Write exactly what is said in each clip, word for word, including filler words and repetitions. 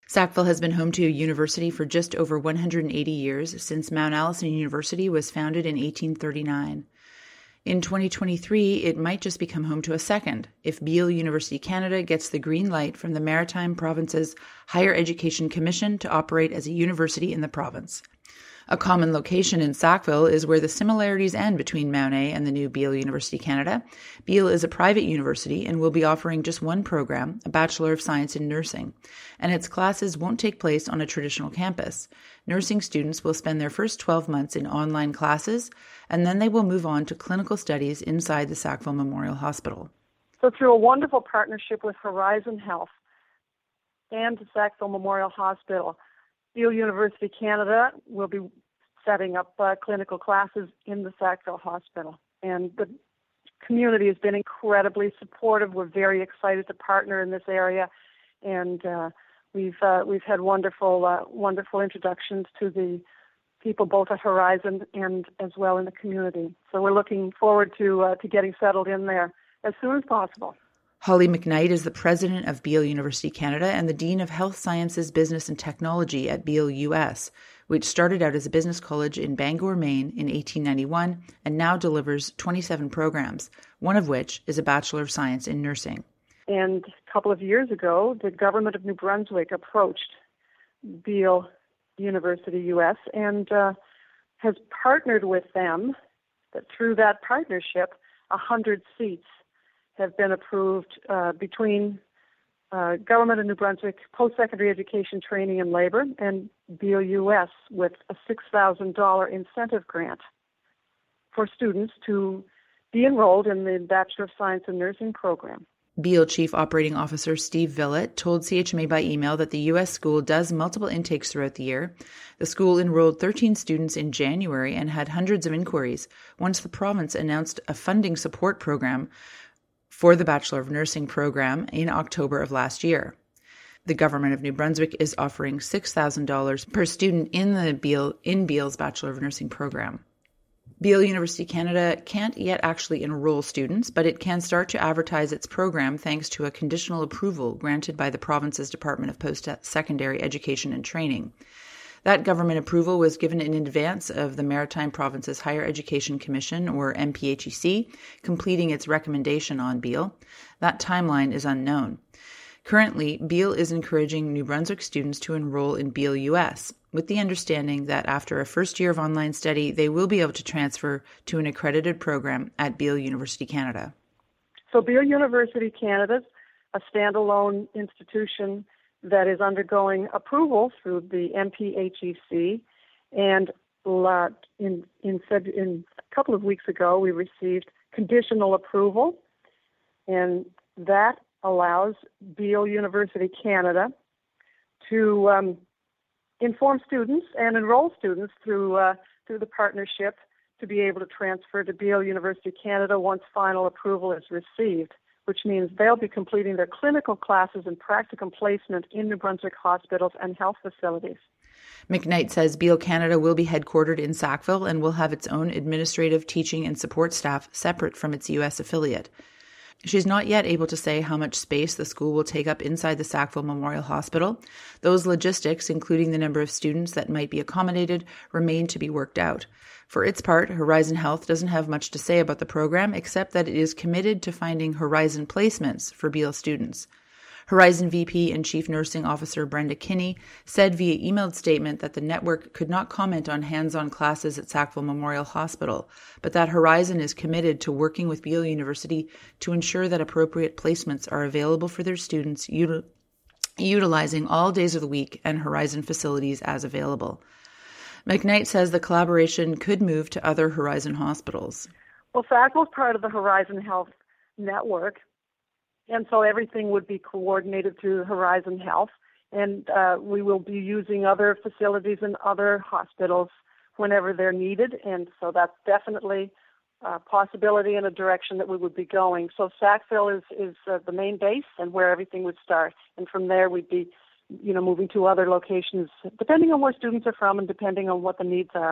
Sackville has been home to a university for just over one hundred eighty years, since Mount Allison University was founded in eighteen thirty-nine. In twenty twenty-three, it might just become home to a second, if Beale University Canada gets the green light from the Maritime Province's Higher Education Commission to operate as a university in the province. A common location in Sackville is where the similarities end between Mount A and the new Beale University Canada. Beale is a private university and will be offering just one program, a Bachelor of Science in Nursing, and its classes won't take place on a traditional campus. Nursing students will spend their first twelve months in online classes, and then they will move on to clinical studies inside the Sackville Memorial Hospital. So through a wonderful partnership with Horizon Health and the Sackville Memorial Hospital, Beale University Canada will be setting up uh, clinical classes in the Sackville Hospital. And the community has been incredibly supportive. We're very excited to partner in this area. And uh, we've uh, we've had wonderful uh, wonderful introductions to the people both at Horizon and as well in the community. So we're looking forward to uh, to getting settled in there as soon as possible. Holly McKnight is the president of Beale University Canada and the Dean of Health Sciences, Business and Technology at Beale U S, which started out as a business college in Bangor, Maine in eighteen ninety-one and now delivers twenty-seven programs, one of which is a Bachelor of Science in Nursing. And a couple of years ago, the government of New Brunswick approached Beale University U S and uh, has partnered with them. That through that partnership, one hundred seats have been approved uh, between uh, Government of New Brunswick, Post-Secondary Education Training and Labor, and Beale U S with a six thousand dollars incentive grant for students to be enrolled in the Bachelor of Science in Nursing program. Beale Chief Operating Officer Steve Villett told C H M A by email that the U S school does multiple intakes throughout the year. The school enrolled thirteen students in January and had hundreds of inquiries once the province announced a funding support program for the Bachelor of Nursing program in October of last year. The Government of New Brunswick is offering six thousand dollars per student in the Beale in Beale's Bachelor of Nursing program. Beale University Canada can't yet actually enroll students, but it can start to advertise its program thanks to a conditional approval granted by the province's Department of Post-Secondary Education and Training. That government approval was given in advance of the Maritime Province's Higher Education Commission, or M P H E C, completing its recommendation on Beale. That timeline is unknown. Currently, Beale is encouraging New Brunswick students to enroll in Beale U S, with the understanding that after a first year of online study, they will be able to transfer to an accredited program at Beale University Canada. So Beale University Canada, a standalone institution that is undergoing approval through the M P H E C, and in, in, in a couple of weeks ago, we received conditional approval, and that allows Beale University Canada to um, inform students and enroll students through uh, through the partnership to be able to transfer to Beale University Canada once final approval is received, which means they'll be completing their clinical classes and practicum placement in New Brunswick hospitals and health facilities. McKnight says Beale Canada will be headquartered in Sackville and will have its own administrative, teaching, and support staff separate from its U S affiliate. She's not yet able to say how much space the school will take up inside the Sackville Memorial Hospital. Those logistics, including the number of students that might be accommodated, remain to be worked out. For its part, Horizon Health doesn't have much to say about the program, except that it is committed to finding Horizon placements for Beale students. Horizon V P and Chief Nursing Officer Brenda Kinney said via emailed statement that the network could not comment on hands-on classes at Sackville Memorial Hospital, but that Horizon is committed to working with Beale University to ensure that appropriate placements are available for their students, util- utilizing all days of the week and Horizon facilities as available. McKnight says the collaboration could move to other Horizon hospitals. Well, Sackville is part of the Horizon Health network, and so everything would be coordinated through Horizon Health, and uh, we will be using other facilities and other hospitals whenever they're needed, and so that's definitely a possibility and a direction that we would be going. So Sackville is, is uh, the main base and where everything would start, and from there we'd be, you know, moving to other locations, depending on where students are from and depending on what the needs are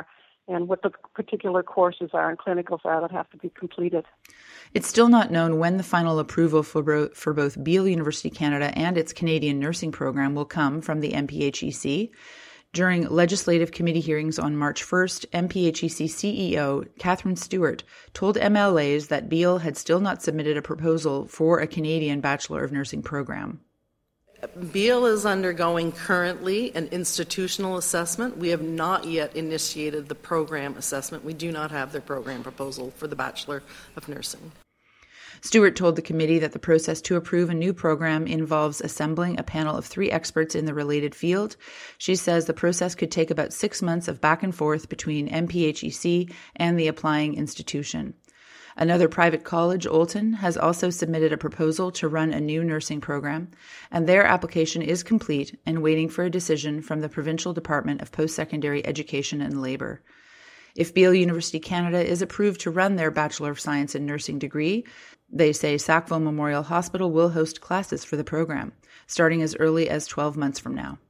and what the particular courses are and clinicals are that have to be completed. It's still not known when the final approval for, bro- for both Beale University Canada and its Canadian nursing program will come from the M P H E C. During legislative committee hearings on March first, M P H E C C E O Catherine Stewart told M L As that Beale had still not submitted a proposal for a Canadian Bachelor of Nursing program. Beale is undergoing currently an institutional assessment. We have not yet initiated the program assessment. We do not have their program proposal for the Bachelor of Nursing. Stewart told the committee that the process to approve a new program involves assembling a panel of three experts in the related field. She says the process could take about six months of back and forth between M P H E C and the applying institution. Another private college, Olton, has also submitted a proposal to run a new nursing program, and their application is complete and waiting for a decision from the Provincial Department of Post-Secondary Education and Labour. If Beale University Canada is approved to run their Bachelor of Science in Nursing degree, they say Sackville Memorial Hospital will host classes for the program, starting as early as twelve months from now.